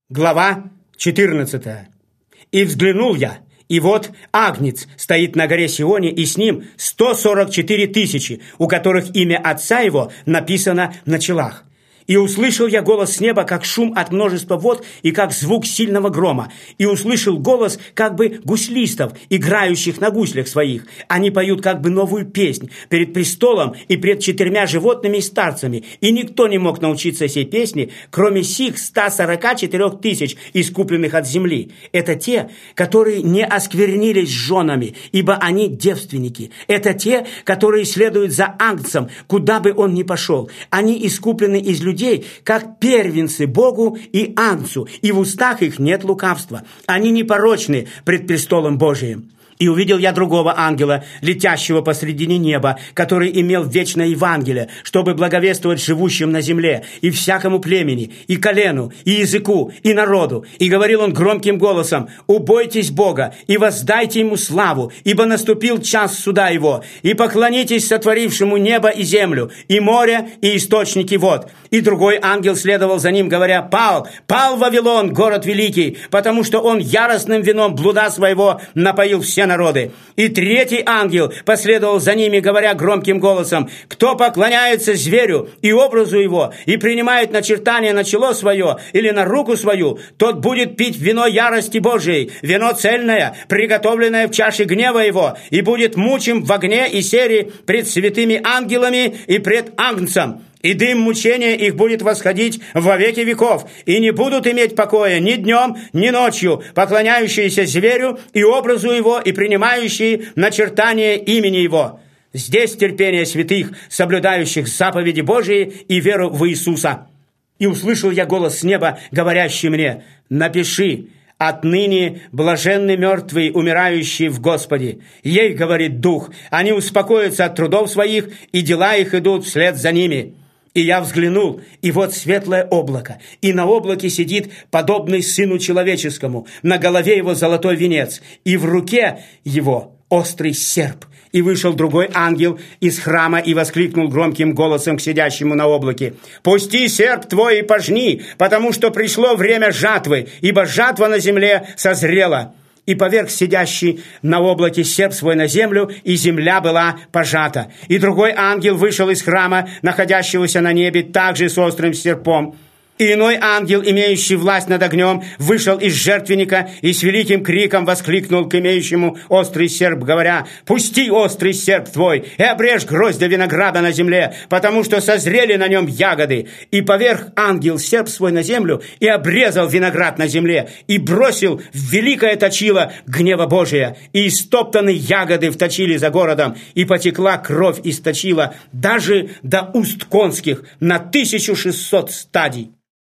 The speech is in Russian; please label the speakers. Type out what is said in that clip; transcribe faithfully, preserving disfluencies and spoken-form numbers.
Speaker 1: Глава четырнадцатая. «И взглянул я, и вот Агнец стоит на горе Сионе, и с ним сто сорок четыре тысячи, у которых имя Отца Его написано на челах. И услышал я голос с неба, как шум от множества вод и как звук сильного грома. И услышал голос как бы гуслистов, играющих на гуслях своих. Они поют как бы новую песнь перед престолом и пред четырьмя животными и старцами. И никто не мог научиться сей песни, кроме сих ста сорока четырех тысяч, искупленных от земли. Это те, которые не осквернились женами, ибо они девственники. Это те, которые следуют за Агнцем, куда бы он ни пошел. Они искуплены из людей, как первенцы Богу и Агнцу, и в устах их нет лукавства. Они непорочны пред престолом Божиим. И увидел я другого ангела, летящего посредине неба, который имел вечное Евангелие, чтобы благовествовать живущим на земле, и всякому племени, и колену, и языку, и народу. И говорил он громким голосом: «Убойтесь Бога, и воздайте Ему славу, ибо наступил час суда Его, и поклонитесь сотворившему небо и землю, и море, и источники вод». И другой ангел следовал за ним, говоря: «Пал, пал Вавилон, город великий, потому что он яростным вином блуда своего напоил все народы». И третий ангел последовал за ними, говоря громким голосом: «Кто поклоняется зверю и образу его, и принимает начертание на чело свое или на руку свою, тот будет пить вино ярости Божией, вино цельное, приготовленное в чаше гнева его, и будет мучим в огне и сере пред святыми ангелами и пред Агнцем. И дым мучения их будет восходить во веки веков, и не будут иметь покоя ни днем, ни ночью, поклоняющиеся зверю и образу его, и принимающие начертание имени его». Здесь терпение святых, соблюдающих заповеди Божии и веру в Иисуса. И услышал я голос с неба, говорящий мне: «Напиши: отныне блаженны мертвые, умирающие в Господе. Ей, говорит Дух, они успокоятся от трудов своих, и дела их идут вслед за ними». И я взглянул, и вот светлое облако, и на облаке сидит подобный Сыну Человеческому, на голове его золотой венец, и в руке его острый серп. И вышел другой ангел из храма и воскликнул громким голосом к сидящему на облаке: «Пусти серп твой и пожни, потому что пришло время жатвы, ибо жатва на земле созрела». И поверг сидящий на облаке серп свой на землю, и земля была пожата. И другой ангел вышел из храма, находящегося на небе, также с острым серпом. И иной ангел, имеющий власть над огнем, вышел из жертвенника и с великим криком воскликнул к имеющему острый серп, говоря: «Пусти острый серп твой и обрежь гроздья винограда на земле, потому что созрели на нем ягоды». И поверг ангел серп свой на землю и обрезал виноград на земле, и бросил в великое точило гнева Божия, и истоптаны ягоды в точиле за городом, и потекла кровь из точила даже до уст конских на тысячу шестьсот стадий.